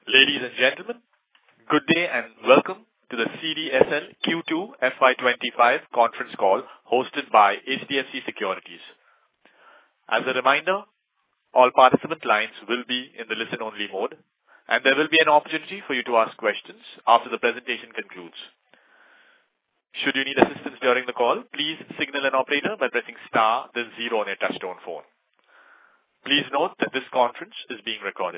Ladies and gentlemen, good day and welcome to the CDSL Q2 FY25 conference call hosted by HDFC Securities. As a reminder, all participant lines will be in the listen-only mode, and there will be an opportunity for you to ask questions after the presentation concludes. Should you need assistance during the call, please signal an operator by pressing star then 0 on your touchtone phone. Please note that this conference is being recorded.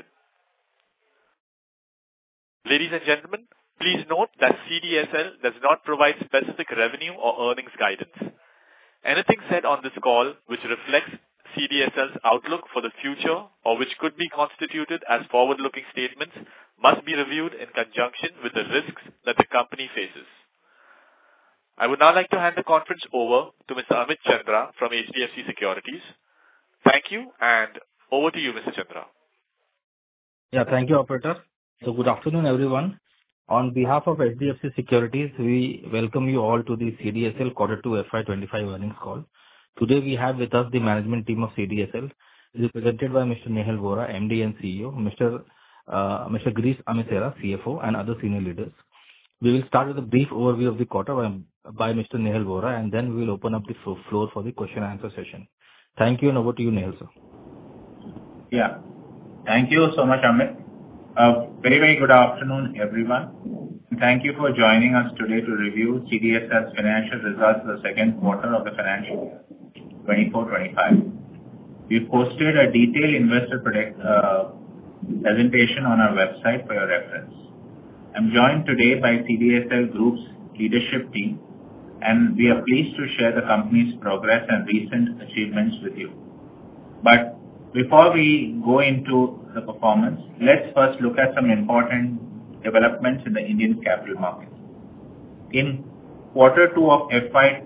Ladies and gentlemen, please note that CDSL does not provide specific revenue or earnings guidance. Anything said on this call which reflects CDSL's outlook for the future or which could be constituted as forward-looking statements must be reviewed in conjunction with the risks that the company faces. I would now like to hand the conference over to Mr. Amit Chandra from HDFC Securities. Thank you, and over to you, Mr. Chandra. Yeah, thank you, operator. So good afternoon, everyone. On behalf of HDFC Securities, we welcome you all to the CDSL Q2 FY25 earnings call. Today we have with us the management team of CDSL, represented by Mr. Nehal Vora, MD and CEO, Mr. Girish Amesara, CFO, and other senior leaders. We will start with a brief overview of the quarter by Mr. Nehal Vora, and then we will open up the floor for the question and answer session. Thank you, and over to you, Nehal, sir. Yeah, thank you so much, Amit. Very good afternoon, everyone. Thank you for joining us today to review CDSL's financial results for the second quarter of the financial year 24-25. We've posted a detailed investor presentation on our website for your reference. I'm joined today by CDSL Group's leadership team, and we are pleased to share the company's progress and recent achievements with you. But before we go into the performance, let's first look at some important developments in the Indian capital markets. In Q2 of FY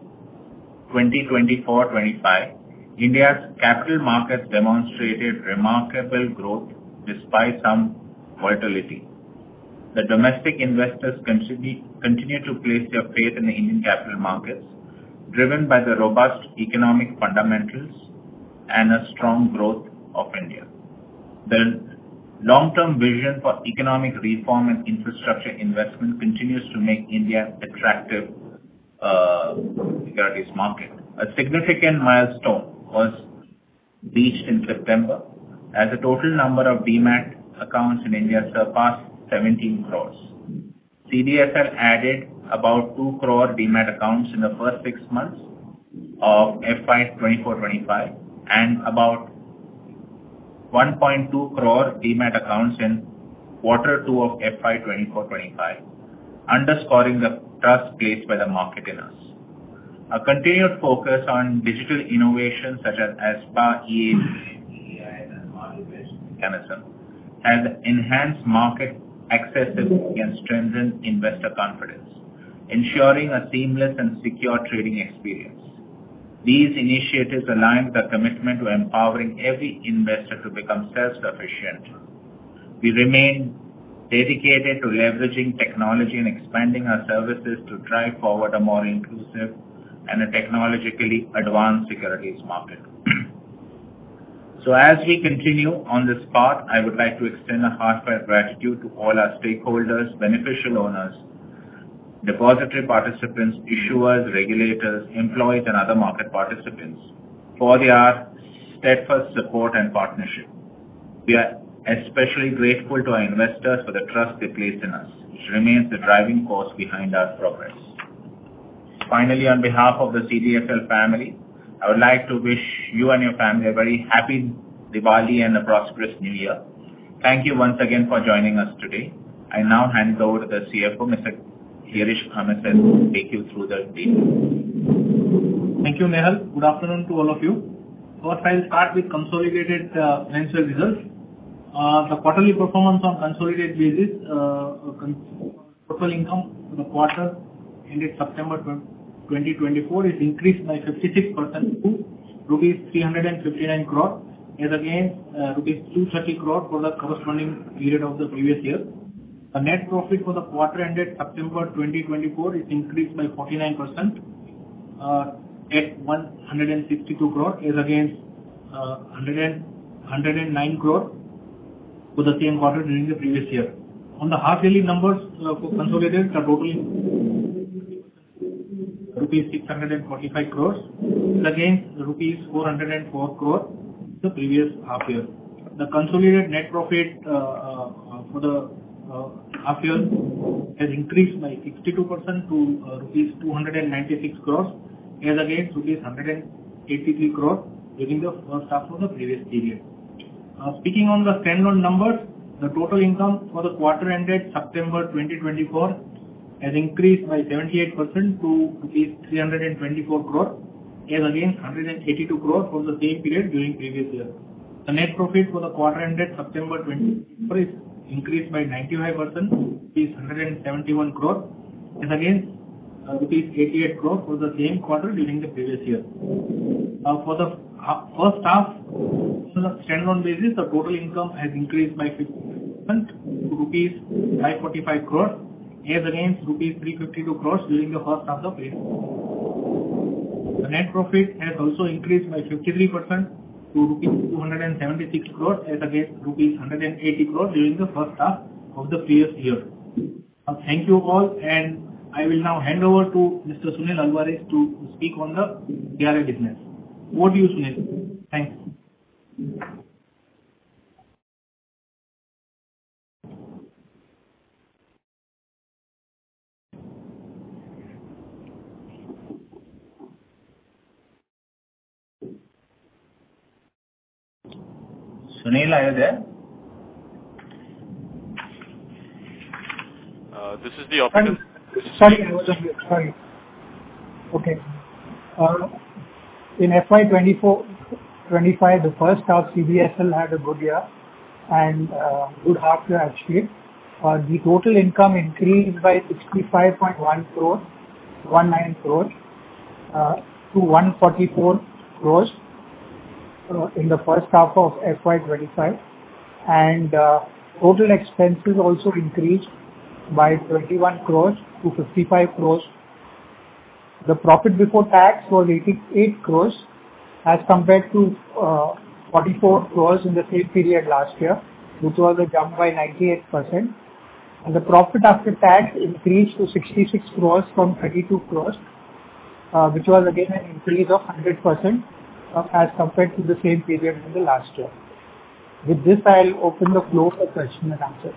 2024-25, India's capital markets demonstrated remarkable growth despite some volatility. The domestic investors continue to place their faith in the Indian capital markets, driven by the robust economic fundamentals and a strong growth of India. The long-term vision for economic reform and infrastructure investment continues to make India attractive securities market. A significant milestone was reached in September as the total number of demat accounts in India surpassed 17 crores. CDSL added about 2 crore demat accounts in the first 6 months of FY 24-25 and about 1.2 crore demat accounts in Q2 of FY 24-25, underscoring the trust placed by the market in us. A continued focus on digital innovation such as ASBA, EAS, and market-based mechanism has enhanced market accessibility and strengthened investor confidence, ensuring a seamless and secure trading experience. These initiatives align with our commitment to empowering every investor to become self-sufficient. We remain dedicated to leveraging technology and expanding our services to drive forward a more inclusive and a technologically advanced securities market. So as we continue on this path, I would like to extend a heartfelt gratitude to all our stakeholders, beneficial owners, depository participants, issuers, regulators, employees, and other market participants for their steadfast support and partnership. We are especially grateful to our investors for the trust they place in us, which remains the driving force behind our progress. Finally, on behalf of the CDSL family, I would like to wish you and your family a very happy Diwali and a prosperous New Year. Thank you once again for joining us today. I now hand it over to the CFO, Mr. Girish Amesara, to take you through the details. Thank you, Nehal. Good afternoon to all of you. First, I'll start with consolidated financial results. The quarterly performance on consolidated basis, total income for the quarter ended September 2024 is increased by 56% to rupees 359 crore as against rupees 230 crore for the corresponding period of the previous year. The net profit for the quarter ended September 2024 is increased by 49% at 162 crore as against 109 crore for the same quarter during the previous year. On the half yearly numbers for consolidated, the total rupees 645 crores against rupees 404 crore the previous half year. The consolidated net profit for the half year has increased by 62% to rupees 296 crores as against rupees 183 crore during the first half of the previous period. Speaking on the standalone numbers, the total income for the quarter ended September 2024 has increased by 78% to rupees 324 crore as against 182 crore for the same period during previous year. The net profit for the quarter ended September 2024 is increased by 95% to rupees 171 crore as against rupees 88 crore for the same quarter during the previous year. For the first half, on a standalone basis, the total income has increased by 50% to rupees 545 crore as against rupees 352 crores during the first half of the previous year. The net profit has also increased by 53% to rupees 276 crores as against rupees 180 crores during the first half of the previous year. Thank you all, and I will now hand over to Mr. Sunil Alvares to speak on the KRA business. Over to you, Sunil. Thanks. Sunil, are you there? This is the operator. Sorry, I was on mute. Sorry. Okay. In FY 24-25, the first half CDSL had a good year and good half year actually. The total income increased by 65.1 crores, 19 crores to 144 crores in the first half of FY 25, and total expenses also increased by 21 crores to 55 crores. The profit before tax was 88 crores as compared to 44 crores in the same period last year, which was a jump by 98%. And the profit after tax increased to 66 crores from 32 crores, which was again an increase of 100% as compared to the same period in the last year. With this, I'll open the floor for question and answer.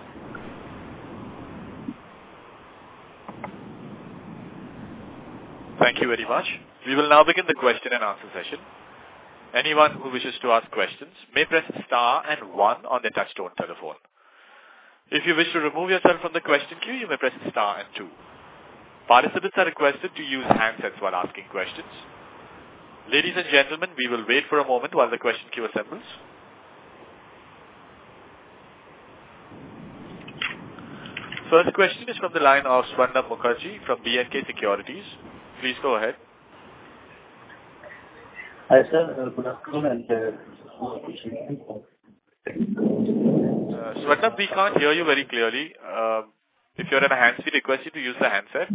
Thank you very much. We will now begin the question and answer session. Anyone who wishes to ask questions may press star and 1 on their touchtone telephone. If you wish to remove yourself from the question queue, you may press star and 2. Participants are requested to use handsets while asking questions. Ladies and gentlemen, we will wait for a moment while the question queue assembles. First question is from the line of Swarnabha Mukherjee from B&K Securities. Please go ahead. Hi, sir. Good afternoon. Swarnabha, we can't hear you very clearly. If you're in a hands-free, request you to use the handset.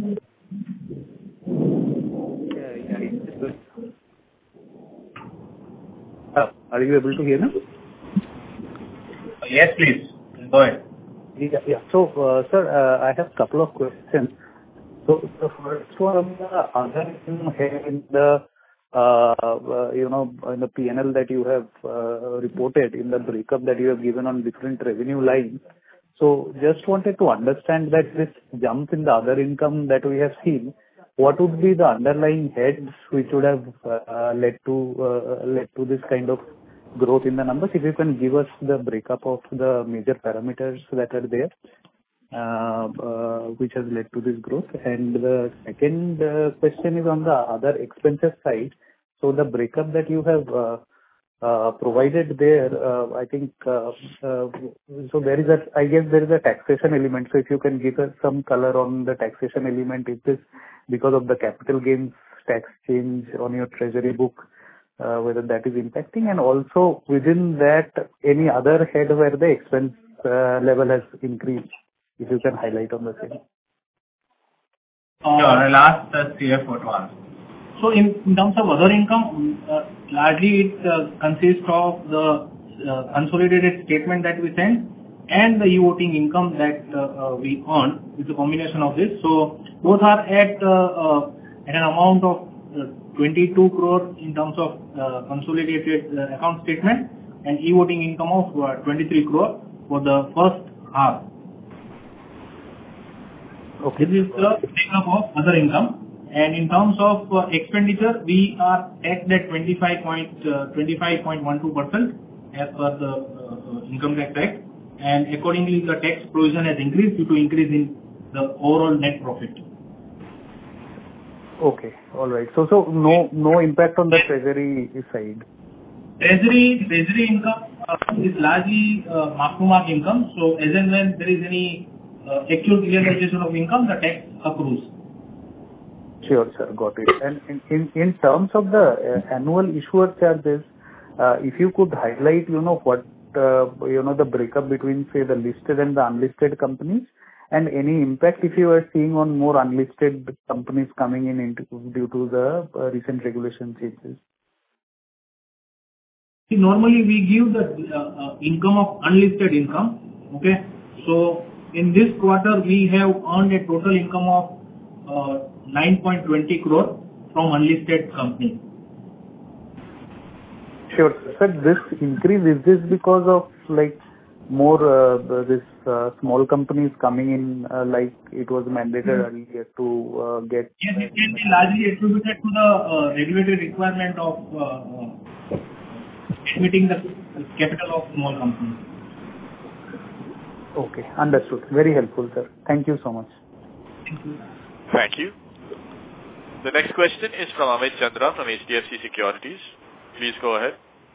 Are you able to hear me? Yes, please. Go ahead. Yeah. So, sir, I have a couple of questions. So, the first one, the other in the in the P&L that you have reported, in the breakup that you have given on different revenue lines. So, just wanted to understand that this jump in the other income that we have seen, what would be the underlying heads which would have led to this kind of growth in the numbers? If you can give us the breakup of the major parameters that are there, which has led to this growth. And the second question is on the other expenses side. So the breakup that you have provided there, I think, so there is I guess there is a taxation element. So if you can give us some color on the taxation element, is this because of the capital gains tax change on your treasury book, whether that is impacting, and also within that, any other head where the expense level has increased, if you can highlight on the same. Sure, I'll ask the CFO to answer. So in terms of other income, largely it consists of the consolidated statement that we send and the e-voting income that we earn. It's a combination of this. So both are at an amount of 22 crore in terms of consolidated account statement, and e-voting income of 23 crore for the first half. Okay. This is the breakup of other income. And in terms of expenditure, we are taxed at 25.12% as per the income tax act, and accordingly the tax provision has increased due to increase in the overall net profit. Okay. All right. So no impact on the treasury side. Treasury income is largely mark-to-mark income. So as and when there is any actual realization of income, the tax accrues. Sure, sir. Got it. And in terms of the annual issuer charges, if you could highlight, what the breakup between, say, the listed and the unlisted companies, and any impact if you are seeing on more unlisted companies coming in due to the recent regulation changes. Normally we give the income of unlisted income. Okay. So in this quarter we have earned a total income of 9.20 crore from unlisted companies. Sure. Sir, this increase, is this because of more this small companies coming in like it was mandated earlier to get? Yes, it can be largely attributed to the regulatory requirement of admitting the capital of small companies. Okay, understood. Very helpful, sir. Thank you so much. Thank you. Thank you. The next question is from Amit Chandra from HDFC Securities. Please go ahead.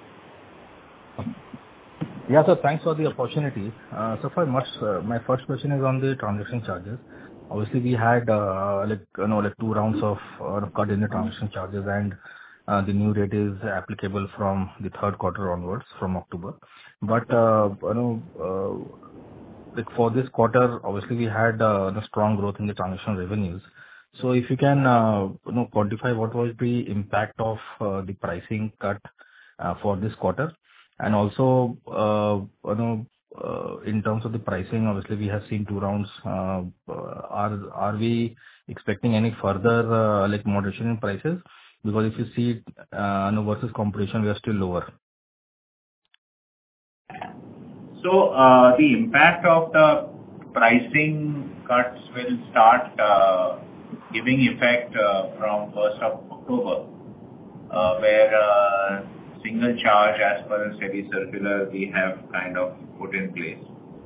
Yeah, sir. Thanks for the opportunity. So my first question is on the transaction charges. Obviously, we had 2 rounds of cut in the transaction charges, and the new rate is applicable from the third quarter onwards from October. But for this quarter, obviously we had the strong growth in the transaction revenues. So if you can quantify what was the impact of the pricing cut for this quarter, and also in terms of the pricing, obviously we have seen 2 rounds. Are we expecting any further moderation in prices? Because if you see versus competition, we are still lower. So the impact of the pricing cuts will start giving effect from 1st of October, where single charge as per the SEBI circular we have kind of put in place.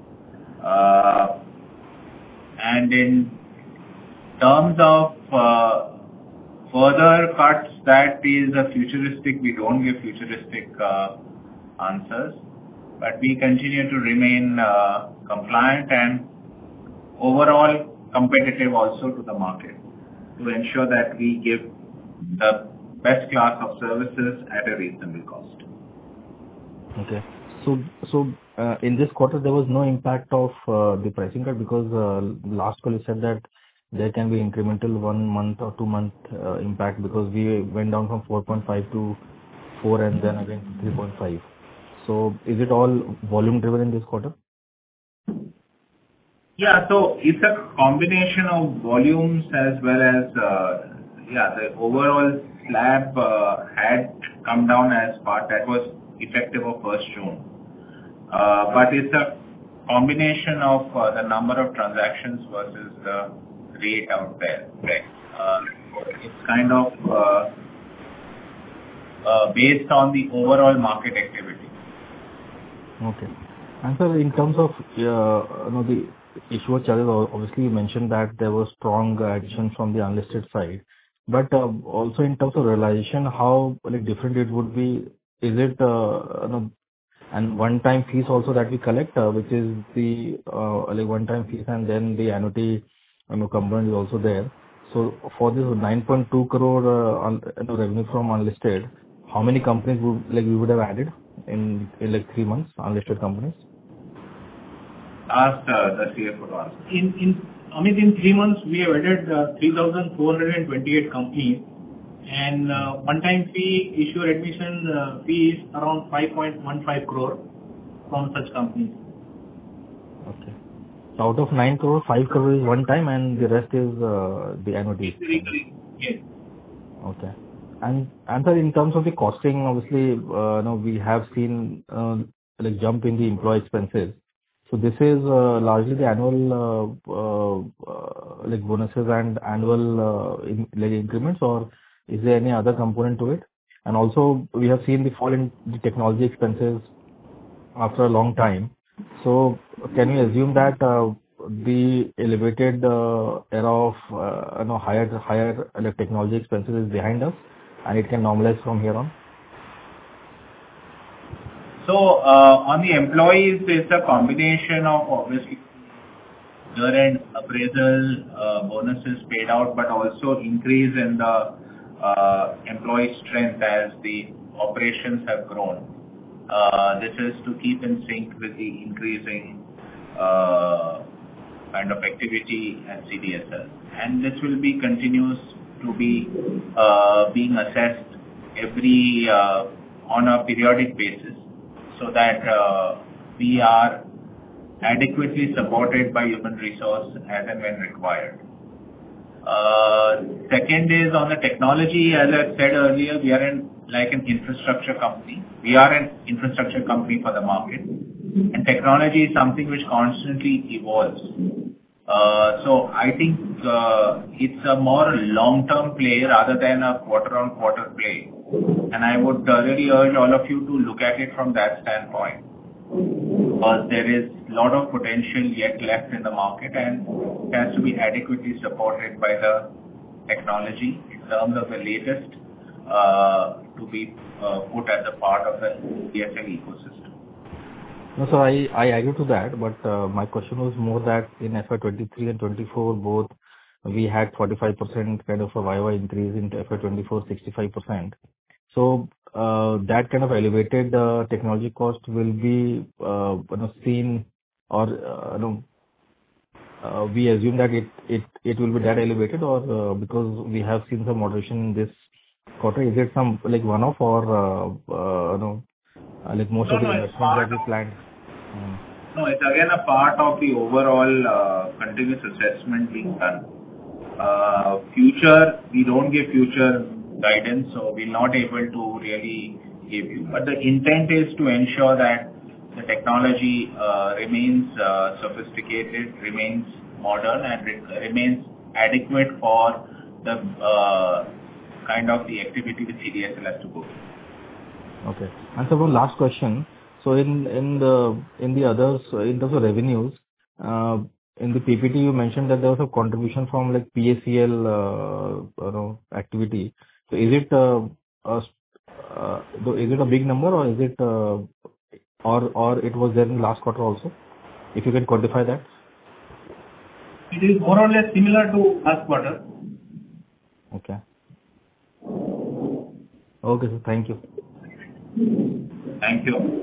And in terms of further cuts, that is a futuristic. We don't give futuristic answers, but we continue to remain compliant and overall competitive also to the market to ensure that we give the best class of services at a reasonable cost. Okay. So in this quarter, there was no impact of the pricing cut, because last call you said that there can be incremental 1 month or 2 month impact, because we went down from 4.5 to 4 and then again 3.5. So is it all volume driven in this quarter? Yeah, so it's a combination of volumes as well as the overall slab had come down as part that was effective of 1st June. But it's a combination of the number of transactions versus the rate out there. It's kind of based on the overall market activity. Okay. And sir, in terms of the issuer charges, obviously you mentioned that there was strong addition from the unlisted side, but also in terms of realization, how different it would be? Is it and one-time fees also that we collect, which is the one-time fees, and then the annuity component is also there. So for this 9.2 crore revenue from unlisted, how many companies we would have added in 3 months, unlisted companies? Ask the CFO to answer. In 3 months we have added 3,428 companies, and one-time fee, issuer admission fee is around 5.15 crore from such companies. Out of 9 crore, 5 crore is one time and the rest is the annuity. Yes. Okay. And sir, in terms of the costing, obviously, we have seen like jump in the employee expenses. So this is largely the annual like bonuses and annual like increments, or is there any other component to it? And also, we have seen the fall in the technology expenses after a long time. So can we assume that the elevated era of higher like technology expenses is behind us and it can normalize from here on? So on the employees, it's a combination of obviously year-end appraisal bonuses paid out, but also increase in the employee strength as the operations have grown. This is to keep in sync with the increasing kind of activity at CDSL. And this will be continuous to be being assessed every on a periodic basis so that we are adequately supported by human resource as and when required. Second is on the technology. As I said earlier, we are an infrastructure company. We are an infrastructure company for the market, and technology is something which constantly evolves. So I think it's a more long-term play rather than a quarter-on-quarter play. And I would really urge all of you to look at it from that standpoint, because there is a lot of potential yet left in the market and it has to be adequately supported by the technology in terms of the latest to be put as a part of the DSL ecosystem. No, so I agree to that, but my question was more that in FY23 and 24 both we had 45% kind of a YY increase, in FY24 65%. So that kind of elevated technology cost will be seen, or we assume that it will be that elevated, or because we have seen some moderation in this quarter, is it some like one-off or like most of the investments that we planned? No, it's again a part of the overall continuous assessment being done. Future, we don't give future guidance, so we're not able to really give you. But the intent is to ensure that the technology remains sophisticated, remains modern, and remains adequate for the kind of the activity the CDSL has to go through. Okay. And so one last question. So in the others, in terms of revenues, in the PPT you mentioned that there was a contribution from like PACL activity. So is it a big number, or is it or it was there in the last quarter also? If you can quantify that. It is more or less similar to last quarter. Okay. Okay, sir. Thank you. Thank you.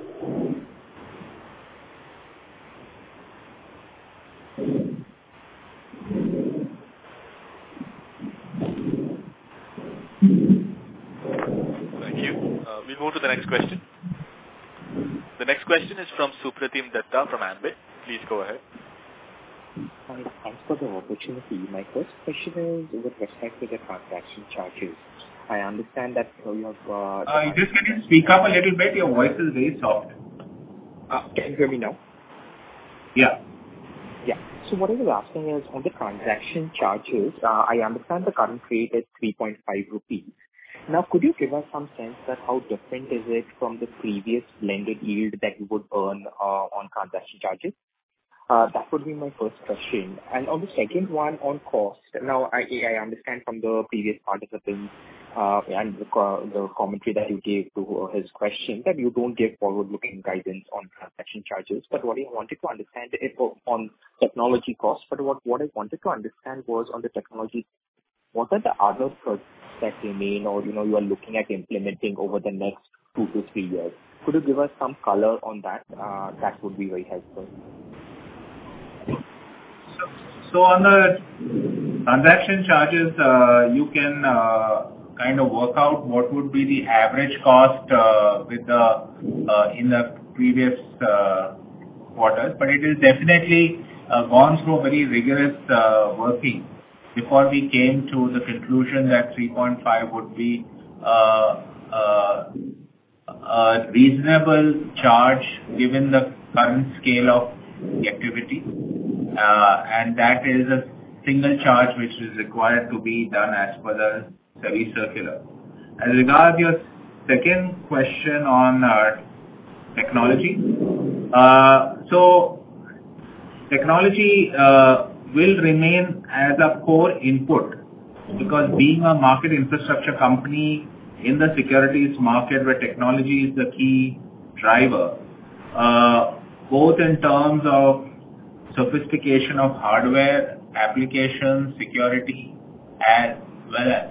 Thank you. We'll move to the next question. The next question is from Supratim Datta from Ambit. Please go ahead. Hi, thanks for the opportunity. My first question is with respect to the transaction charges. I understand that you have... Just can you speak up a little bit? Your voice is very soft. Can you hear me now? Yeah. Yeah. So what I was asking is on the transaction charges, I understand the current rate is 3.5 rupees. Now, could you give us some sense that how different is it from the previous blended yield that you would earn on transaction charges? That would be my first question. And on the second one on cost, now I understand from the previous participants and the commentary that you gave to his question that you don't give forward-looking guidance on transaction charges. But what I wanted to understand is on technology costs. But what I wanted to understand was on the technology, what are the other projects that remain or you are looking at implementing over the next 2 to 3 years? Could you give us some color on that? That would be very helpful. So on the transaction charges, you can kind of work out what would be the average cost with the in the previous quarters, but it is definitely gone through a very rigorous working before we came to the conclusion that 3.5 would be a reasonable charge given the current scale of the activity, and that is a single charge which is required to be done as per the SEBI circular. As regards your second question on technology, so technology will remain as a core input, because being a market infrastructure company in the securities market where technology is the key driver, both in terms of sophistication of hardware, applications, security, as well as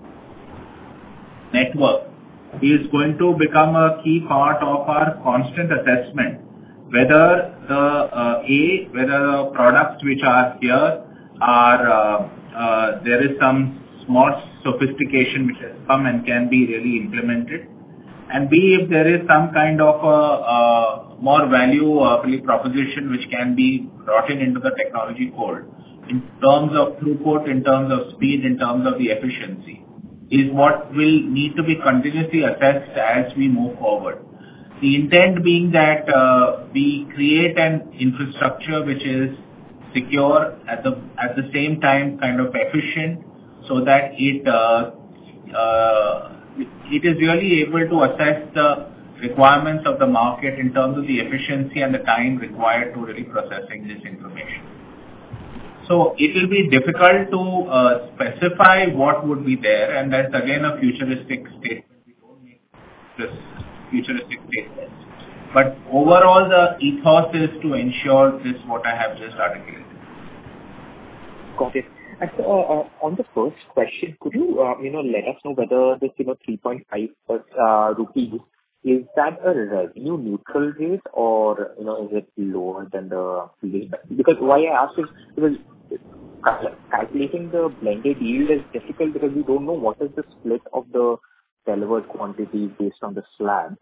network, is going to become a key part of our constant assessment whether the products which are here are there is some small sophistication which has come and can be really implemented, and B, if there is some kind of a more value proposition which can be brought into the technology fold in terms of throughput, in terms of speed, in terms of the efficiency, is what will need to be continuously assessed as we move forward. The intent being that we create an infrastructure which is secure, at the same time kind of efficient, so that it is really able to assess the requirements of the market in terms of the efficiency and the time required to really processing this information. So it will be difficult to specify what would be there, and that's again a futuristic statement. We don't make this futuristic statements. But overall, the ethos is to ensure this what I have just articulated. Got it. And so, on the first question, could you let us know whether this 3.5 rupees, is that a revenue neutral rate, or is it lower than the previous? Because why I ask is because calculating the blended yield is difficult, because we don't know what is the split of the delivered quantity based on the slab.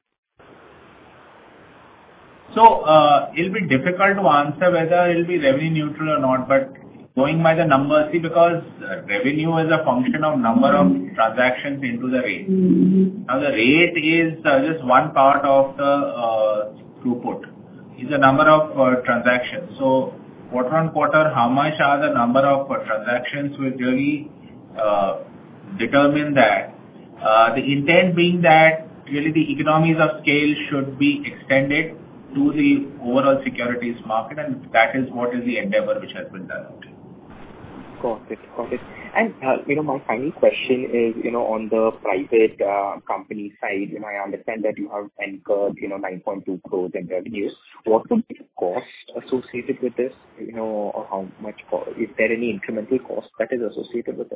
So it'll be difficult to answer whether it'll be revenue neutral or not, but going by the numbers, see, because revenue is a function of number of transactions into the rate. Now the rate is just one part of the throughput. It's the number of transactions. So quarter on quarter, how much are the number of transactions will really determine that. The intent being that really the economies of scale should be extended to the overall securities market, and that is what is the endeavor which has been done. Got it. And, my final question is, on the private company side, I understand that you have incurred, 9.2 crores in revenues. What would be the cost associated with this? Or how much cost? Is there any incremental cost that is associated with it?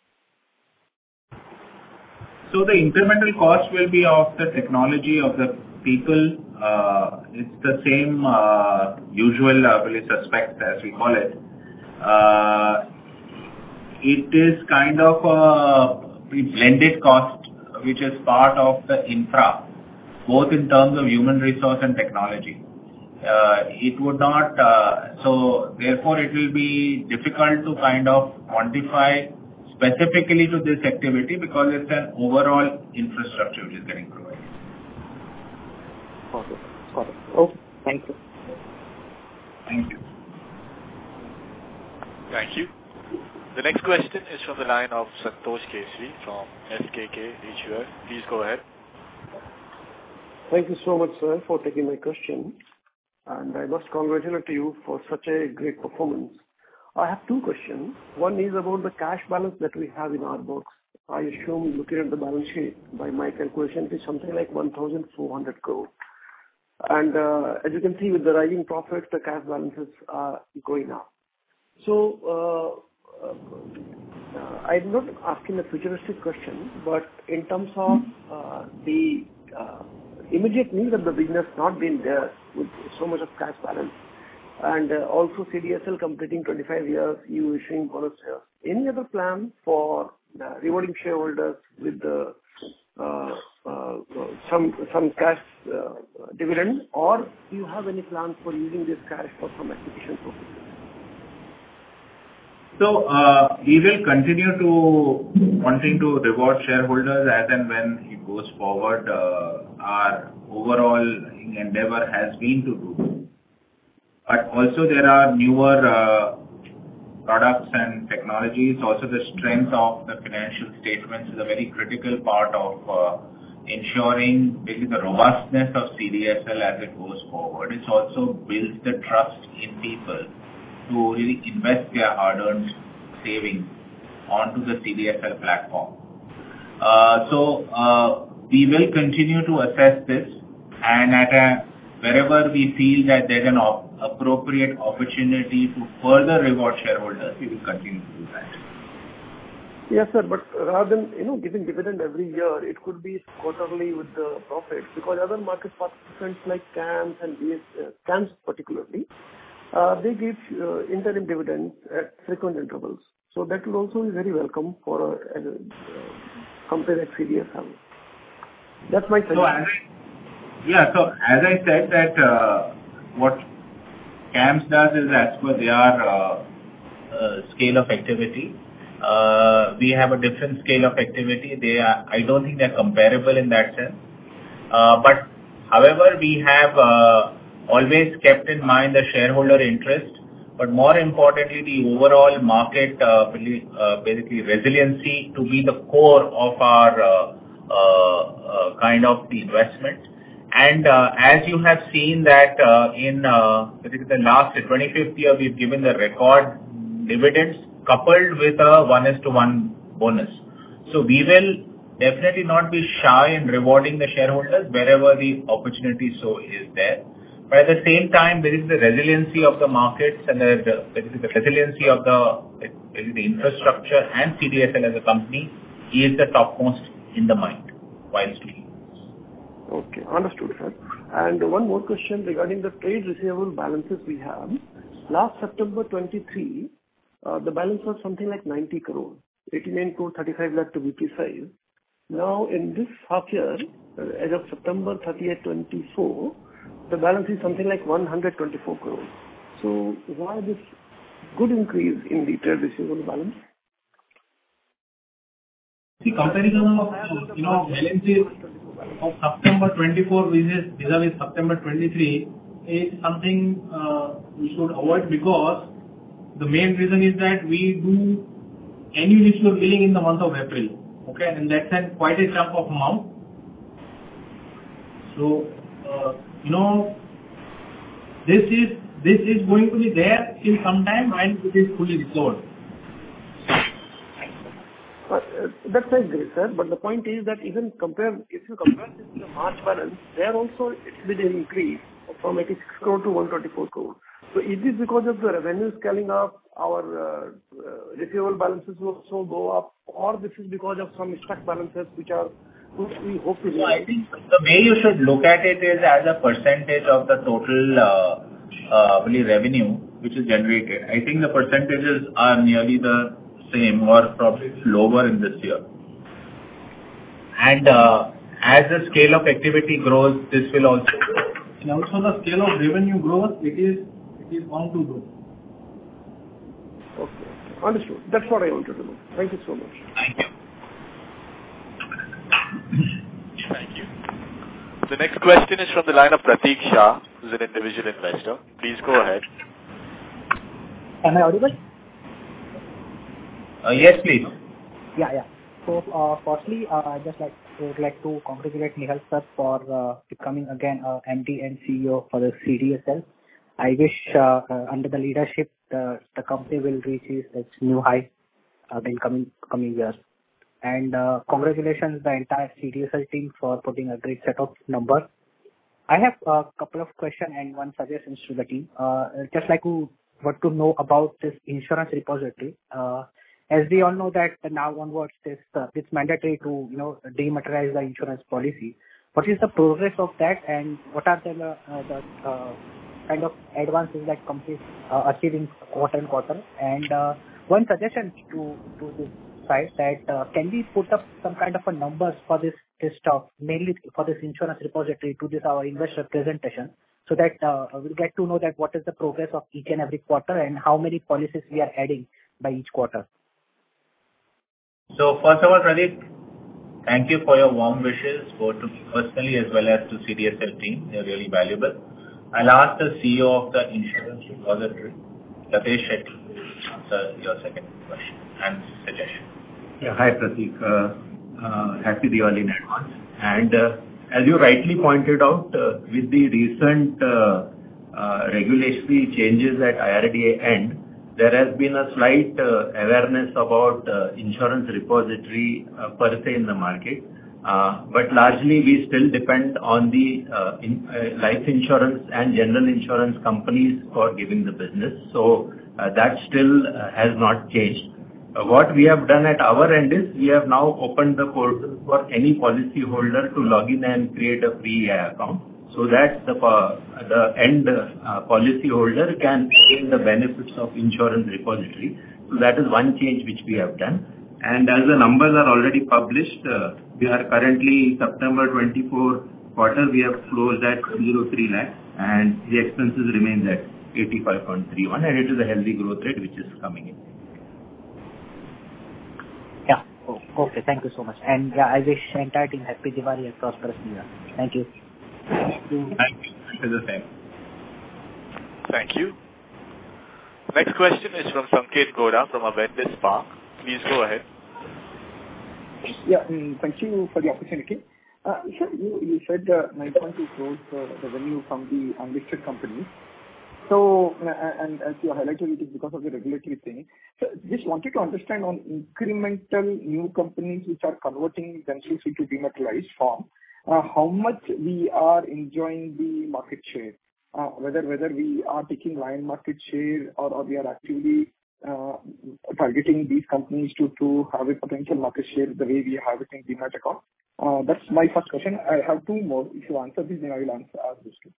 So the incremental cost will be of the technology, of the people. It's the same usual suspects, as we call it. It is kind of a blended cost, which is part of the infra, both in terms of human resource and technology. It would not, so therefore it will be difficult to kind of quantify specifically to this activity, because it's an overall infrastructure which is getting provided. Got it. Okay, thank you. Thank you. Thank you. The next question is from the line of Santosh Kesri from SKK HUF. Please go ahead. Thank you so much, sir, for taking my question. And I must congratulate you for such a great performance. I have two questions. One is about the cash balance that we have in our books. I assume, looking at the balance sheet, by my calculation, it is something like 1,400 crore. And as you can see, with the rising profits, the cash balances are going up. So, I'm not asking a futuristic question, but in terms of the immediate needs of the business not being there with so much of cash balance, and also CDSL completing 25 years, you issuing bonus shares. Any other plan for rewarding shareholders with the some cash dividend, or do you have any plans for using this cash for some acquisition purposes? So we will continue to wanting to reward shareholders as and when it goes forward. Our overall endeavor has been to do this. But also there are newer products and technologies. Also the strength of the financial statements is a very critical part of ensuring basically the robustness of CDSL as it goes forward. It also builds the trust in people to really invest their hard-earned savings onto the CDSL platform. So we will continue to assess this, and wherever we feel that there's an appropriate opportunity to further reward shareholders, we will continue to do that. Yes, sir. But rather than giving dividend every year, it could be quarterly with the profits, because other market participants like CAMS and CAMS particularly, they give interim dividends at frequent intervals. So that will also be very welcome for a company like CDSL. That's my suggestion. So as I said that what CAMS does is as per their scale of activity. We have a different scale of activity. I don't think they're comparable in that sense. But however, we have always kept in mind the shareholder interest, but more importantly, the overall market basically resiliency to be the core of our kind of the investment. And as you have seen that in the last 25th year, we've given the record dividends coupled with a 1:1 bonus. So we will definitely not be shy in rewarding the shareholders wherever the opportunity so is there. But at the same time, there is the resiliency of the markets and the resiliency of the infrastructure, and CDSL as a company is the topmost in the mind while speaking. Okay, understood, sir. And one more question regarding the trade receivable balances we have. Last September 23, the balance was something like 90 crore, 89 crore 35 lakh to be precise. Now in this half year, as of September 30th, 24, the balance is something like 124 crore. So why this good increase in the trade receivable balance? The comparison of balances of September 24 vis-a-vis September 23 is something we should avoid, because the main reason is that we do annual issuer billing in the month of April. Okay, and that's quite a chunk of amount. So this is going to be there till some time when it is fully resolved. That's right, great, sir. But the point is that if you compare this to the March balance, there also it's been an increase from 86 crore to 124 crore. So is this because of the revenue scaling up, our receivable balances will also go up, or this is because of some stuck balances which we hope to realize? I think the way you should look at it is as a percentage of the total revenue which is generated. I think the percentages are nearly the same or probably lower in this year. And as the scale of activity grows, this will also grow. And also the scale of revenue growth, it is bound to grow. Okay, understood. That's what I wanted to know. Thank you so much. Thank you. Thank you. The next question is from the line of Prateek Shah, who's an individual investor. Please go ahead. Am I audible? Yes, please. Yeah. So, firstly, I would like to congratulate Nehal sir for becoming again MD and CEO for the CDSL. I wish under the leadership the company will reach its new height in coming years. And congratulations the entire CDSL team for putting a great set of numbers. I have a couple of questions and one suggestion to the team. Just like to want to know about this insurance repository. As we all know that now onwards it's mandatory to dematerialize the insurance policy. What is the progress of that, and what are the kind of advances that companies achieving quarter and quarter? And one suggestion to this side that can we put up some kind of a numbers for this stuff, mainly for this insurance repository, to this our investor presentation, so that we'll get to know that what is the progress of each and every quarter and how many policies we are adding by each quarter? So first of all, Pradeep, thank you for your warm wishes, both to me personally as well as to CDSL team. They're really valuable. I'll ask the CEO of the Insurance Repository, Latesh Shetty, to answer your second question and suggestion. Yeah, hi Pratik. Happy Diwali in advance. And as you rightly pointed out, with the recent regulatory changes at IRDA end, there has been a slight awareness about insurance repository per se in the market. But largely we still depend on the life insurance and general insurance companies for giving the business. So that still has not changed. What we have done at our end is we have now opened the portal for any policy holder to log in and create a free account, so that the end policy holder can gain the benefits of insurance repository. So that is one change which we have done. And as the numbers are already published, we are currently September 24 quarter, we have closed at 03 lakhs and the expenses remains at 85.31 and it is a healthy growth rate which is coming in. Yeah. Oh, okay. Thank you so much. And yeah, I wish entire team happy Diwali and prosperous New Year. Thank you. Thank you. It is the same. Thank you. Next question is from Sanket Goda from Avendus Spark. Please go ahead. Yeah, thank you for the opportunity. Sir, you said 9.2 crores revenue from the unlisted companies. So, and as you highlighted, it is because of the regulatory thing. So, just wanted to understand on incremental new companies which are converting themselves into dematerialized form, how much we are enjoying the market share, whether we are taking lion market share or we are actively targeting these companies to have a potential market share the way we have it in Demat account. That's my first question. I have two more. If you answer this, then I will ask this too.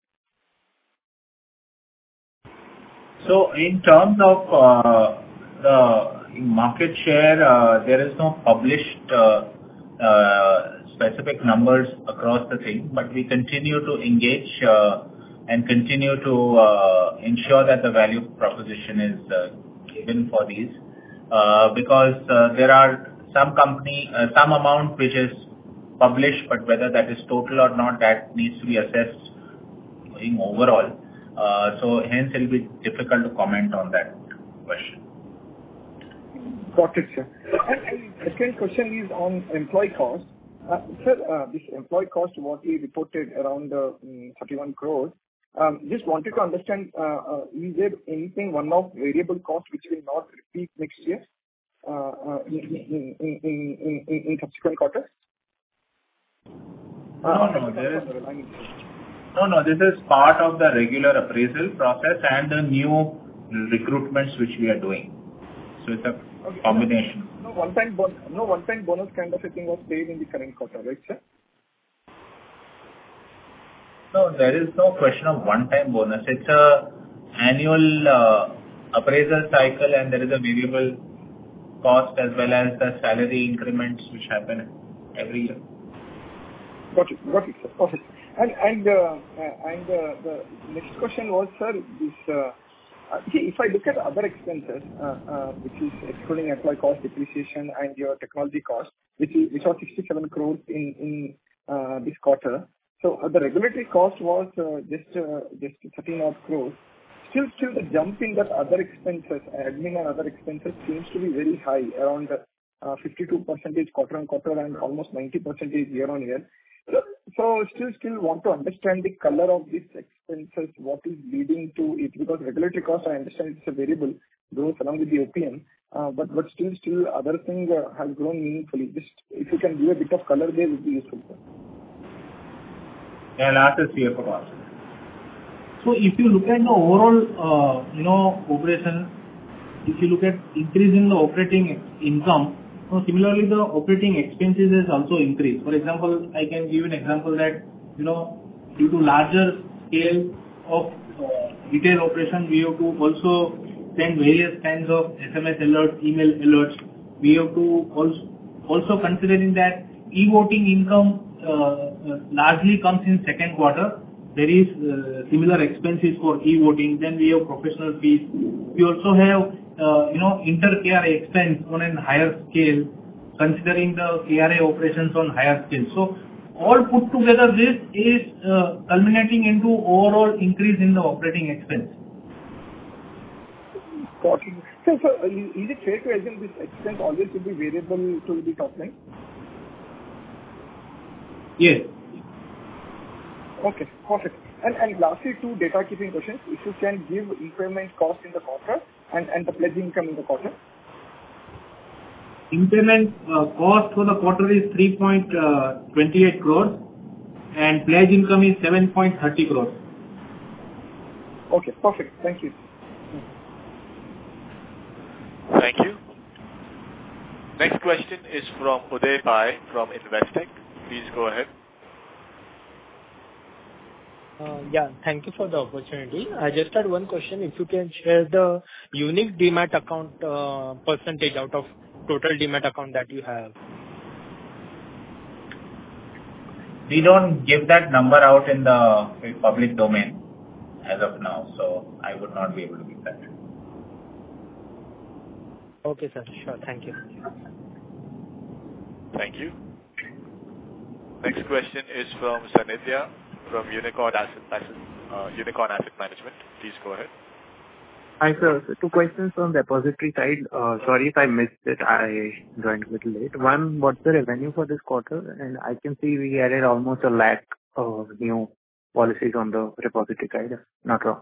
So in terms of the market share, there is no published specific numbers across the thing, but we continue to engage and continue to ensure that the value proposition is given for these, because there are some amount which is published, but whether that is total or not, that needs to be assessed in overall. So hence it will be difficult to comment on that question. Got it, sir. And second question is on employee cost. Sir, this employee cost, what we reported around 31 crores, just wanted to understand, is there anything one-off variable cost which will not repeat next year in subsequent quarters? No, this is part of the regular appraisal process and the new recruitments which we are doing. So it's a combination. No one-time bonus kind of a thing was paid in the current quarter, right, sir? No, there is no question of one-time bonus. It's a annual appraisal cycle, and there is a variable cost as well as the salary increments which happen every year. Got it, sir. Perfect. And the next question was, sir, this if I look at other expenses, which is excluding employee cost, depreciation, and your technology cost, which was 67 crores in this quarter. So the regulatory cost was just 13 odd crores. Still the jump in that other expenses, admin and other expenses, seems to be very high, around 52% quarter on quarter and almost 90% year on year. So still want to understand the color of these expenses, what is leading to it, because regulatory cost, I understand it's a variable growth along with the OPM, but still other things have grown meaningfully. Just if you can give a bit of color there, would be useful, sir. Yeah, I'll ask the CFO to answer. So if you look at the overall, operation, if you look at increase in the operating income, so similarly the operating expenses has also increased. For example, I can give an example that, due to larger scale of retail operation, we have to also send various kinds of SMS alerts, email alerts. We have to also considering that e-voting income largely comes in second quarter. There is similar expenses for e-voting. Then we have professional fees. We also have inter-KRA expense on a higher scale, considering the KRA operations on higher scale. So all put together, this is culminating into overall increase in the operating expense. Got it. So, is it fair to assume this expense always will be variable to the top line? Yes. Okay, perfect. And lastly, two data keeping questions. If you can give impairment cost in the quarter and the pledge income in the quarter. Impairment cost for the quarter is 3.28 crores and pledge income is 7.30 crores. Okay, perfect. Thank you. Thank you. Next question is from Uday Pai from Investec. Please go ahead. Yeah, thank you for the opportunity. I just had one question. If you can share the unique Demat account percentage out of total Demat account that you have. We don't give that number out in the public domain as of now, so I would not be able to give that. Okay, sir. Sure. Thank you. Thank you. Next question is from Sanidhya from Unicorn Asset Management. Please go ahead. Hi, sir. So 2 questions on the depository side. Sorry if I missed it. I joined a little late. One, what's the revenue for this quarter? And I can see we added almost 1 lakh new policies on the repository side. Not wrong.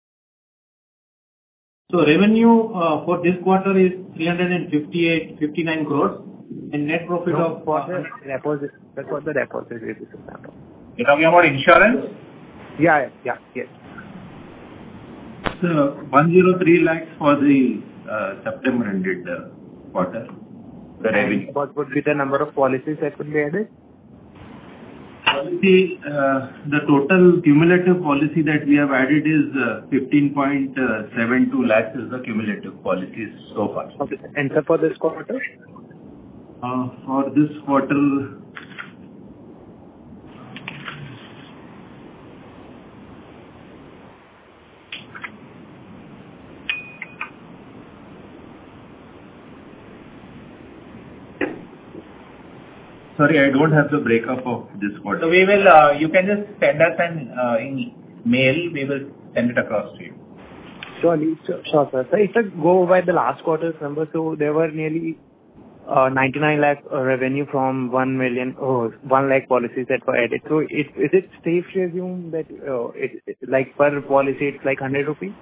So revenue for this quarter is 359 crores and net profit of... For the depository. You're talking about insurance? Yeah, yes. So 103 lakhs for the September ended quarter. The revenue. What would be the number of policies that could be added? Policy, the total cumulative policy that we have added is 15.72 lakhs is the cumulative policies so far. Okay. And so for this quarter? For this quarter, sorry, I don't have the breakup of this quarter. So we will, you can just send us an mail, we will send it across to you. Surely, sure, sir. So if I go by the last quarter's number, so there were nearly 99 lakh revenue from 1 lakh policies that were added. So is it safe to assume that it like per policy it's like 100 rupees?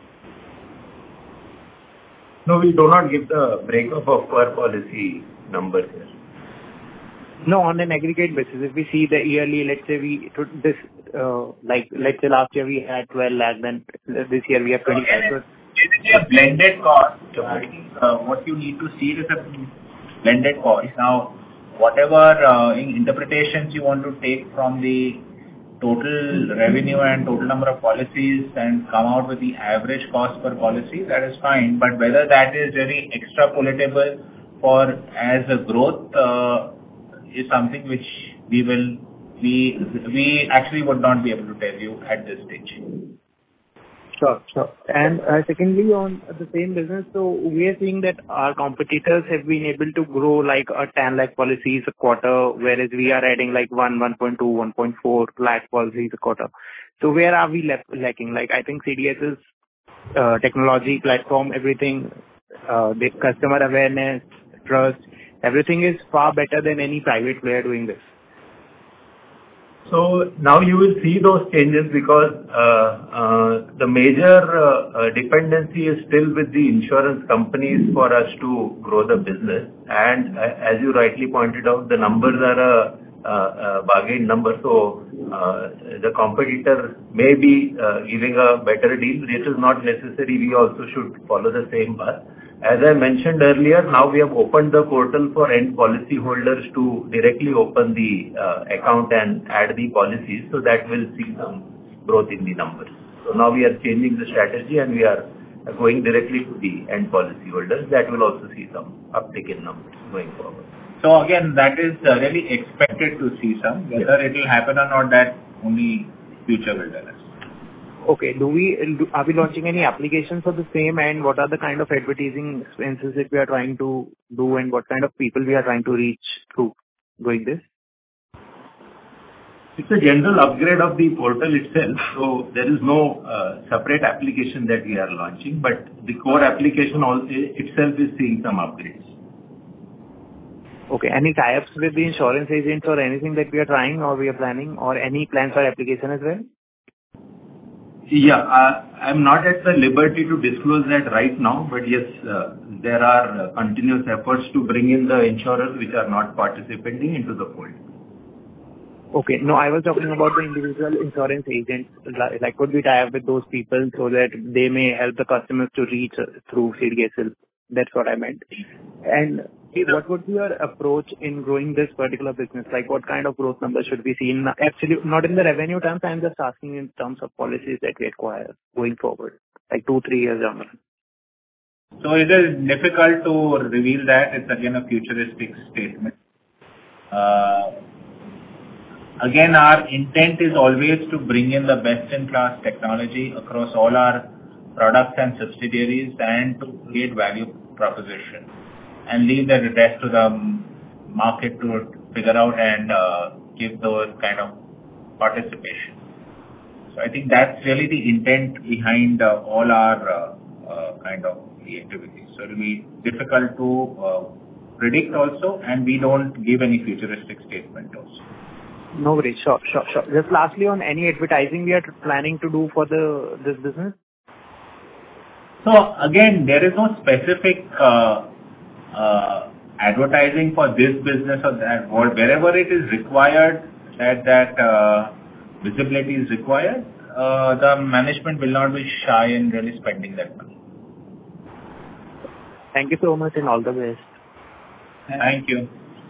No, we do not give the breakup of per policy numbers here. No, on an aggregate basis, if we see the yearly, let's say let's say last year we had 12 lakh, then this year we have 25. So it's a blended cost. I think what you need to see is a blended cost. Now, whatever interpretations you want to take from the total revenue and total number of policies and come out with the average cost per policy, that is fine. But whether that is really extrapolatable for as a growth is something which we actually would not be able to tell you at this stage. Sure. And secondly, on the same business, so we are seeing that our competitors have been able to grow like 10 lakh policies a quarter, whereas we are adding like 1.2, 1.4 lakh policies a quarter. So where are we lacking? Like I think CDS's technology platform, everything, the customer awareness, trust, everything is far better than any private player doing this. So now you will see those changes because the major dependency is still with the insurance companies for us to grow the business. And as you rightly pointed out, the numbers are a bargain number. So the competitor may be giving a better deal. It is not necessary. We also should follow the same path. As I mentioned earlier, now we have opened the portal for end policy holders to directly open the account and add the policies, so that will see some growth in the numbers. So now we are changing the strategy and we are going directly to the end policy holders. That will also see some uptick in numbers going forward. So again, that is really expected to see some. Whether it will happen or not, that only future will tell us. Okay. Are we launching any applications for the same, and what are the kind of advertising expenses that we are trying to do, and what kind of people we are trying to reach through doing this? It's a general upgrade of the portal itself, so there is no separate application that we are launching, but the core application itself is seeing some upgrades. Okay. Any tie-ups with the insurance agents or anything that we are trying or we are planning, or any plans for application as well? Yeah, I'm not at the liberty to disclose that right now, but yes, there are continuous efforts to bring in the insurers which are not participating into the fold. Okay. No, I was talking about the individual insurance agents. Like, could we tie up with those people so that they may help the customers to reach through CDSL? That's what I meant. And what would be your approach in growing this particular business? Like, what kind of growth numbers should we see? Actually, not in the revenue terms, I'm just asking in terms of policies that we acquire going forward, like 2-3 years down the line. So it is difficult to reveal that. It's again a futuristic statement. Again, our intent is always to bring in the best-in-class technology across all our products and subsidiaries and to create value proposition and leave the rest to the market to figure out and give those kind of participation. So I think that's really the intent behind all our kind of the activities. So it will be difficult to predict also, and we don't give any futuristic statement also. No worries. Sure. Just lastly, on any advertising we are planning to do for this business? So again, there is no specific advertising for this business or that. Wherever it is required, that visibility is required, the management will not be shy in really spending that money. Thank you so much and all the best. Thank you.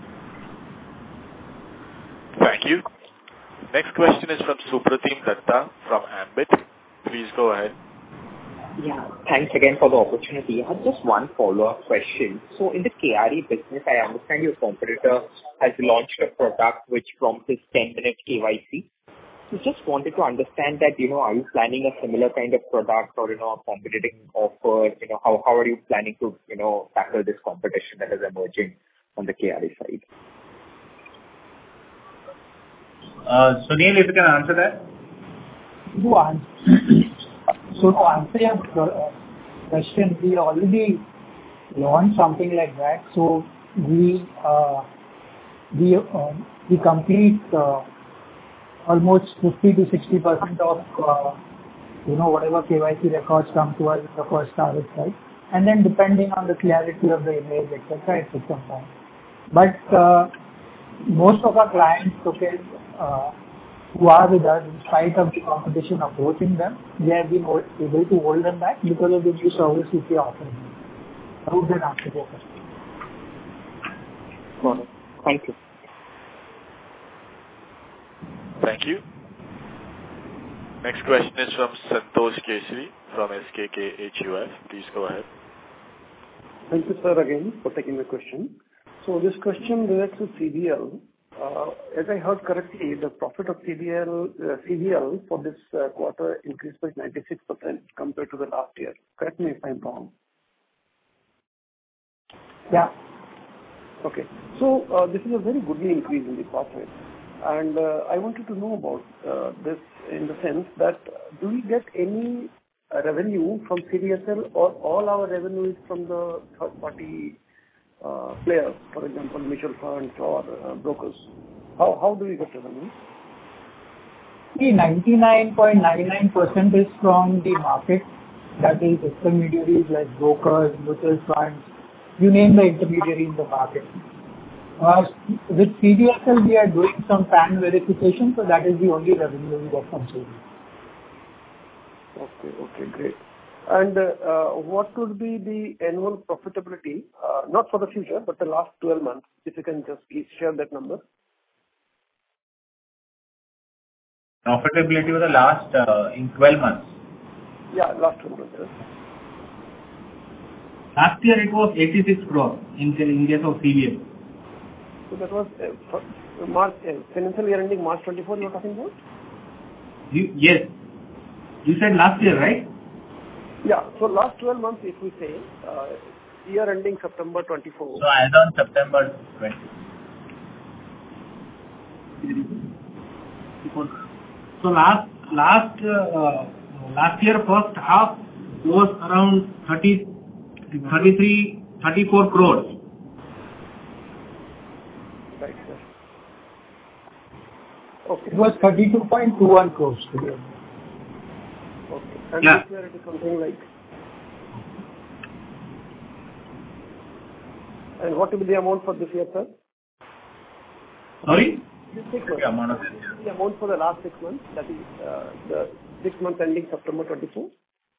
Thank you. Next question is from Supratim Datta from Ambit. Please go ahead. Yeah, thanks again for the opportunity. I have just one follow-up question. So in the KRA business, I understand your competitor has launched a product which promises 10-minute KYC. So just wanted to understand that, are you planning a similar kind of product or, a competing offer? How are you planning to, tackle this competition that is emerging on the KRA side? Sunil, if you can answer that. So to answer your question, we already launched something like that. So we complete almost 50 to 60% of whatever KYC records come to us in the first hour, right? And then depending on the clarity of the image, etc., it takes some time. But most of our clients, who are with us, in spite of the competition approaching them, they have been able to hold them back because of the new service which we are offering. I hope that answers your question. Got it. Thank you. Thank you. Next question is from Santosh Kesari from SKK HUF. Please go ahead. Thank you, sir, again for taking the question. So this question relates to CVL. As I heard correctly, the profit of CVL for this quarter increased by 96% compared to the last year. Correct me if I'm wrong. Yeah. Okay. So this is a very goodly increase in the profit. And I wanted to know about this in the sense that do we get any revenue from CDSL or all our revenue is from the third-party players, for example, mutual funds or brokers? How do we get revenue? See, 99.99% is from the market. That is intermediaries like brokers, mutual funds, you name the intermediary in the market. With CDSL, we are doing some PAN verification, so that is the only revenue we get from CDSL. Okay, great. And what would be the annual profitability, not for the future, but the last 12 months, if you can just please share that number? Profitability for the last, in 12 months? Yeah, last 12 months. Yes. Last year it was 86 crore in case of CVL. So that was March, financial year ending March 24 you are talking about? Yes. You said last year, right? Yeah. So last 12 months, if we say, year ending September 24. So as on September 20. So last year first half was around 34 crores. Right, sir. Okay. It was 32.21 crores today. Okay. And Yeah. this year it is something like. And what will be the amount for this year, sir? Sorry? This 6 months. The amount of this year. The amount for the last 6 months, that is the 6 months ending September 24.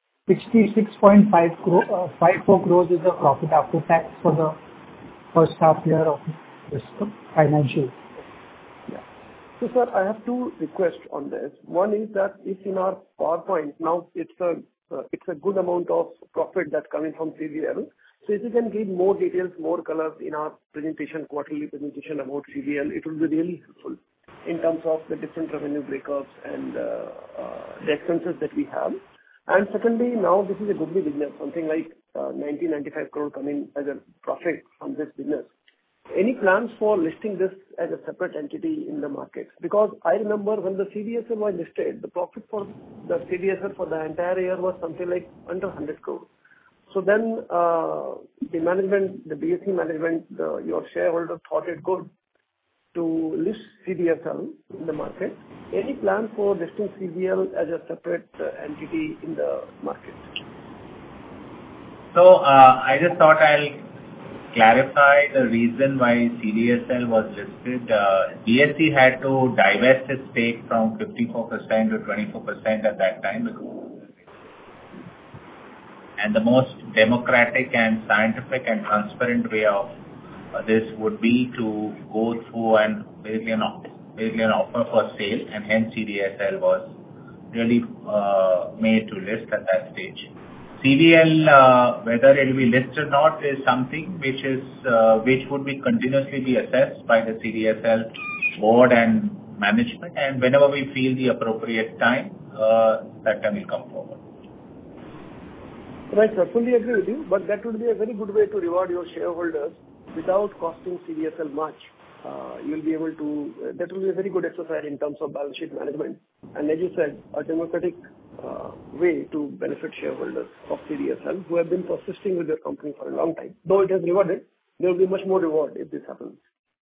54 crores is the profit after tax for the first half year of this financial. Yeah. So, sir, I have two requests on this. One is that if in our PowerPoint, now it's a good amount of profit that's coming from CVL. So if you can give more details, more colors in our presentation, quarterly presentation about CVL, it will be really helpful in terms of the different revenue breakups and the expenses that we have. And secondly, now this is a goodly business, something like 90-95 crore coming as a profit from this business. Any plans for listing this as a separate entity in the market? Because I remember when the CDSL was listed, the profit for the CDSL for the entire year was something like under 100 crore. So then the management, the BSE management, your shareholder thought it good to list CDSL in the market. Any plan for listing CVL as a separate entity in the market? So I just thought I'll clarify the reason why CDSL was listed. BSE had to divest its stake from 54% to 24% at that time. And the most democratic and scientific and transparent way of this would be to go through and basically an offer for sale, and hence CDSL was really made to list at that stage. CVL, whether it will be listed or not, is something which would be continuously be assessed by the CDSL board and management, and whenever we feel the appropriate time, that time will come forward. Right, sir. Fully agree with you, but that would be a very good way to reward your shareholders without costing CDSL much. You'll be able to, that will be a very good exercise in terms of balance sheet management. And as you said, a democratic way to benefit shareholders of CDSL who have been persisting with their company for a long time. Though it has rewarded, there will be much more reward if this happens.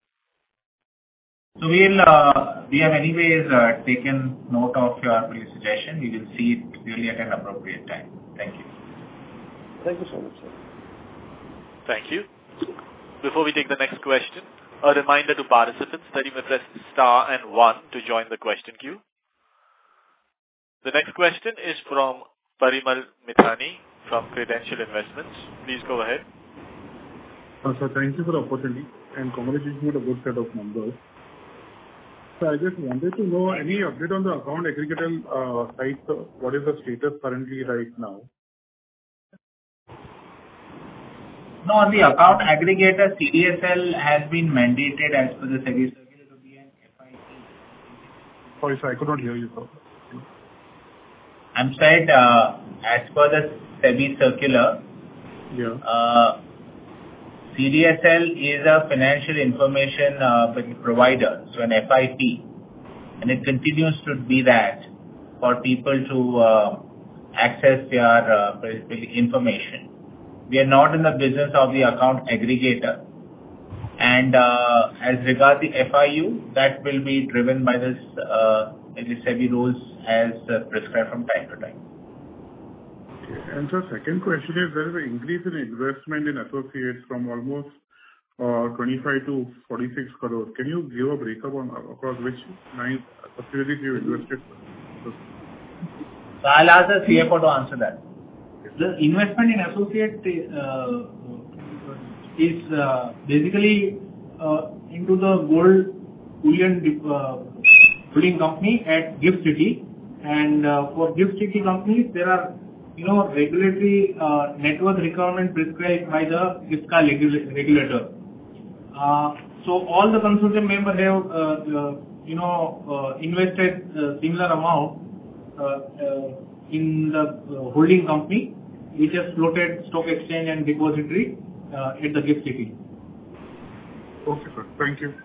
So we have anyways taken note of your suggestion. We will see it really at an appropriate time. Thank you. Thank you so much, sir. Thank you. Before we take the next question, a reminder to participants that you may press star and 1 to join the question queue. The next question is from Parimal Mithani from Credential Investments. Please go ahead. Sir, thank you for the opportunity and congratulations on a good set of numbers. So I just wanted to know any update on the account aggregator site. What is the status currently right now? No, on the account aggregator, CDSL has been mandated as per the SEBI circular to be an FIT. Sorry, sir, I could not hear you, sir. I'm said, as per the SEBI circular, CDSL is a financial information provider, so an FIP, and it continues to be that for people to access their information. We are not in the business of the account aggregator, and as regards the FIU, that will be driven by this SEBI rules as prescribed from time to time. Okay. And the second question is, there is an increase in investment in associates from almost 25 to 46 crores. Can you give a breakup on across which 9 subsidiaries you invested? So I'll ask the CFO to answer that. The investment in associate is basically into the gold bullion holding company at GIFT City, and for GIFT City companies there are regulatory net worth requirement prescribed by the IFSCA regulator. So all the consortium members have invested similar amount in the holding company, which has floated stock exchange and depository at the GIFT City. Okay, sir. Thank you.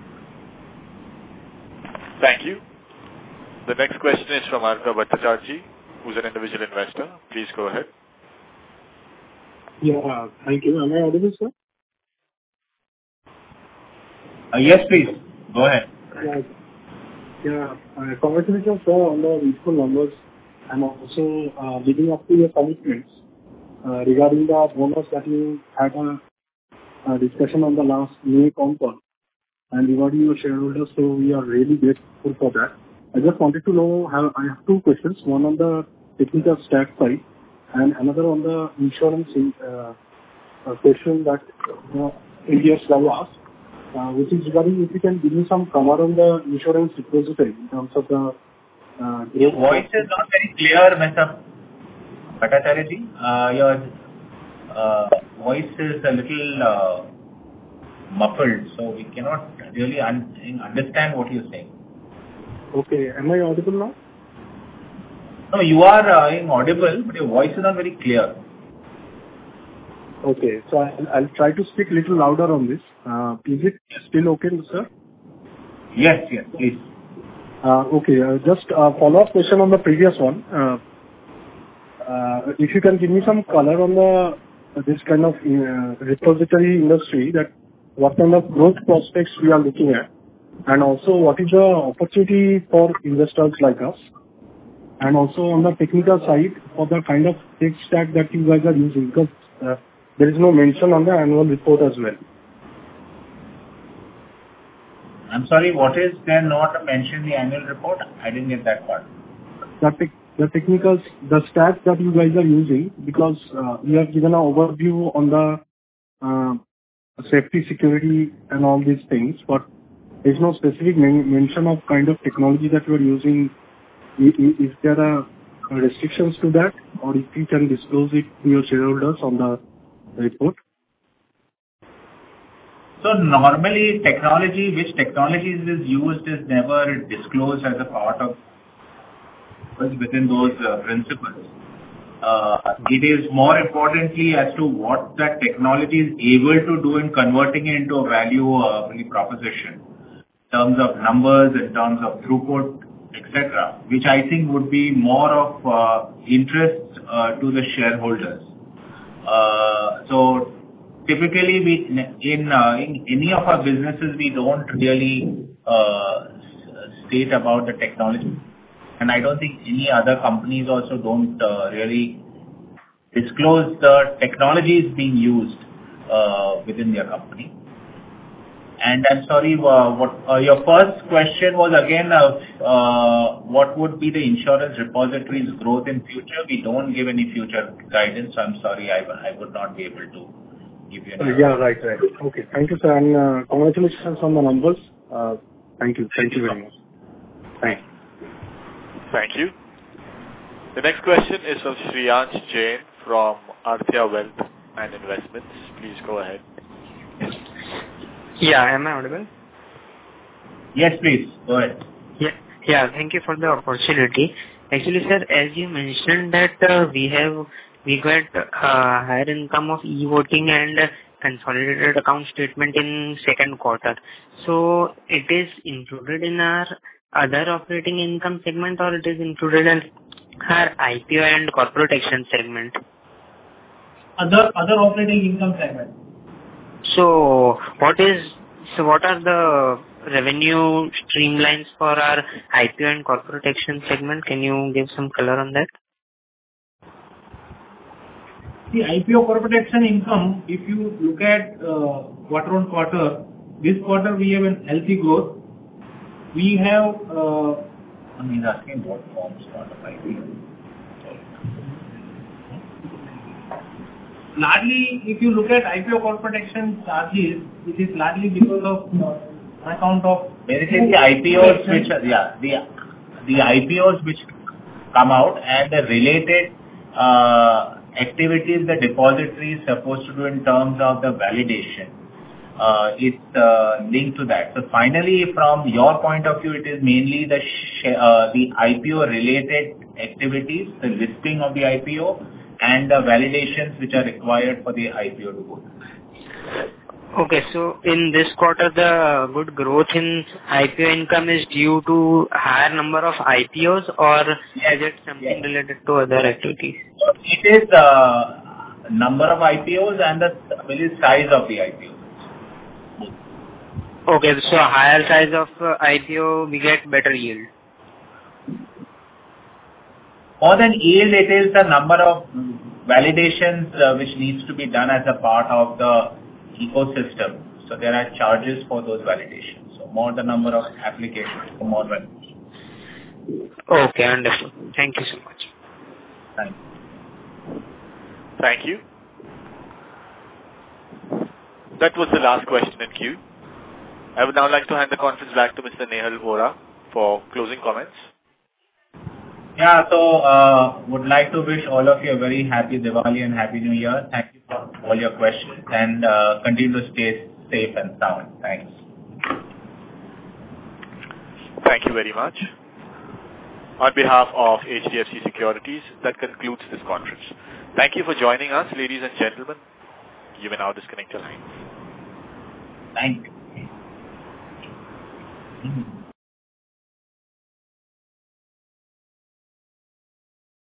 Thank you. The next question is from Arka Bhattacharjee, who's an individual investor. Please go ahead. Yeah, thank you. Am I audible, sir? Yes, please. Go ahead. Yeah. Congratulations, sir, on the beautiful numbers and also leading up to your commitments regarding the bonus that you had a discussion on the last May con call and rewarding your shareholders. So we are really grateful for that. I just wanted to know, I have two questions, one on the technical stack side and another on the insurance question that India's Love asked, which is regarding if you can give me some color on the insurance repository in terms of the... Your voice is not very clear, Mr. Bhattacharya. Your voice is a little muffled, so we cannot really understand what you're saying. Okay, am I audible now? No, you are audible, but your voice is not very clear. Okay, so I'll try to speak a little louder on this. Is it still okay, sir? Yes, please. Okay, just a follow-up question on the previous one. If you can give me some color on this kind of repository industry, that what kind of growth prospects we are looking at, and also what is the opportunity for investors like us, and also on the technical side for the kind of tech stack that you guys are using, because there is no mention on the annual report as well. I'm sorry, what is there not mentioned in the annual report? I didn't get that part. The technicals, the stats that you guys are using, because you have given an overview on the safety, security and all these things, but there's no specific mention of kind of technology that you are using. Is there a restrictions to that, or if you can disclose it to your shareholders on the report? So normally which technologies is used is never disclosed as a part of within those principles. It is more importantly as to what that technology is able to do in converting it into a value proposition in terms of numbers, in terms of throughput, etc., which I think would be more of interest to the shareholders. So typically, in any of our businesses, we don't really state about the technology. And I don't think any other companies also don't really disclose the technologies being used within their company. And I'm sorry, what your first question was again, what would be the insurance repository's growth in future? We don't give any future guidance. I'm sorry, I would not be able to give you any. Yeah, right. Okay, thank you, sir, and congratulations on the numbers. Thank you very much. Thanks. Thank you. The next question is from Shriyansh Jain from Arthya Wealth and Investments. Please go ahead. Yeah, am I audible? Yes, please. Go ahead. Yeah. Thank you for the opportunity. Actually, sir, as you mentioned that we got higher income of e-voting and consolidated account statement in second quarter. So it is included in our other operating income segment, or it is included in our IPO and corporate action segment? Other operating income segment. So what are the revenue streamlines for our IPO and corporate action segment? Can you give some color on that? The IPO corporate action income, if you look at quarter on quarter, this quarter we have a healthy growth. We have... he's asking what forms part of IPO. Largely, if you look at IPO corporate action charges, it is largely because of account of... Basically, the IPOs which are, the IPOs which come out and the related activities the depository is supposed to do in terms of the validation. It's linked to that. So finally, from your point of view, it is mainly the IPO related activities, the listing of the IPO, and the validations which are required for the IPO to go. Okay, so in this quarter, the good growth in IPO income is due to higher number of IPOs, or is it something related to other activities? It is the number of IPOs and the size of the IPOs. Okay, so higher size of IPO, we get better yield. More than yield, it is the number of validations which needs to be done as a part of the ecosystem. So there are charges for those validations. So more the number of applications, the more validations. Okay, understood. Thank you so much. Thank you. Thank you. That was the last question in queue. I would now like to hand the conference back to Mr. Nehal Vora for closing comments. Yeah, so would like to wish all of you a very happy Diwali and happy New Year. Thank you for all your questions and continue to stay safe and sound. Thanks. Thank you very much. On behalf of HDFC Securities, that concludes this conference. Thank you for joining us, ladies and gentlemen. You may now disconnect your lines. Thank you.